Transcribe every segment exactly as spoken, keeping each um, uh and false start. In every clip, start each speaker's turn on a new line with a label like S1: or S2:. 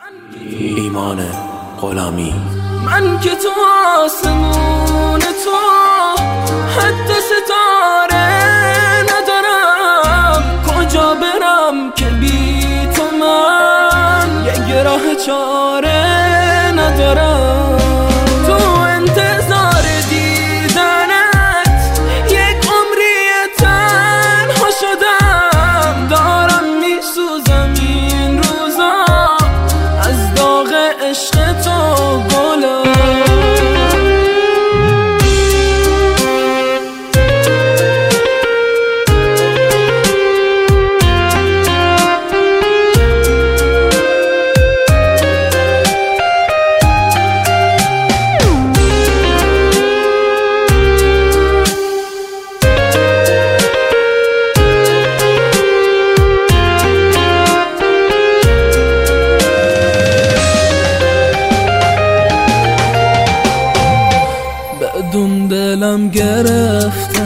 S1: ایمان غلامی.
S2: من که تو آسمون تو حتی ستاره ندارم، کجا برم که بی تو من یک راه چاره ندارم. تو انتظار دیدنت یک عمری تنها شدم، دارم میسوزم این روزا از داغ عشق تو گلا. بدون دلم گرفته،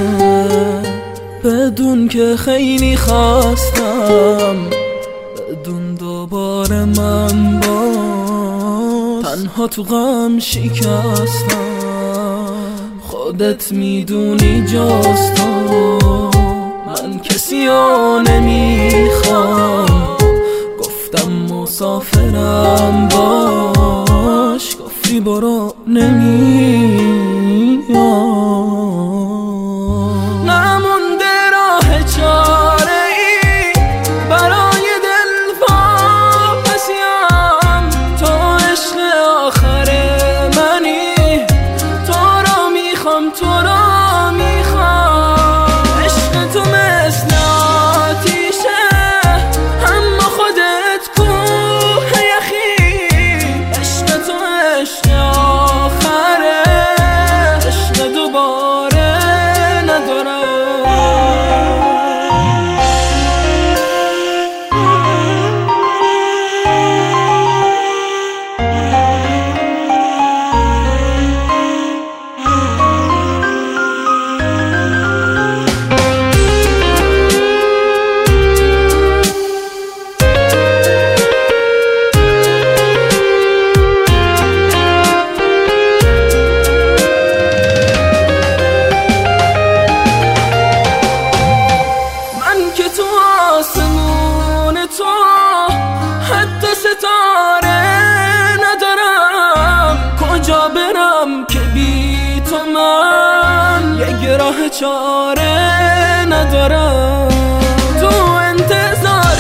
S2: بدون که خیلی خواستم، بدون دوباره من باز تنها تو غم شکستم. خودت میدونی جز تو من کسی رو نمیخوام، گفتم مسافرم باش، گفتی برو نمیام. نمونده راه چاره ای برای دل واپسیم، تو عشق آخر منی، تو رو میخوام تو رو میخوام. عشق تو مثل آتیشه اما خودت کوه یخی، عشق تو عشق آخره، عشق دوباره ندارم. آسمون تو حتی ستاره ندارم، کجا برم که بی تو من یک راه چاره ندارم. تو انتظار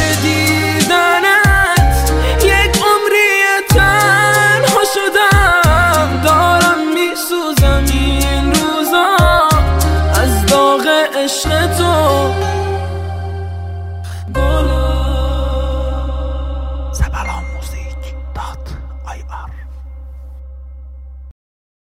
S2: دیدنت یک عمری تنها شدم، دارم میسوزم این روزا از داغ عشق تو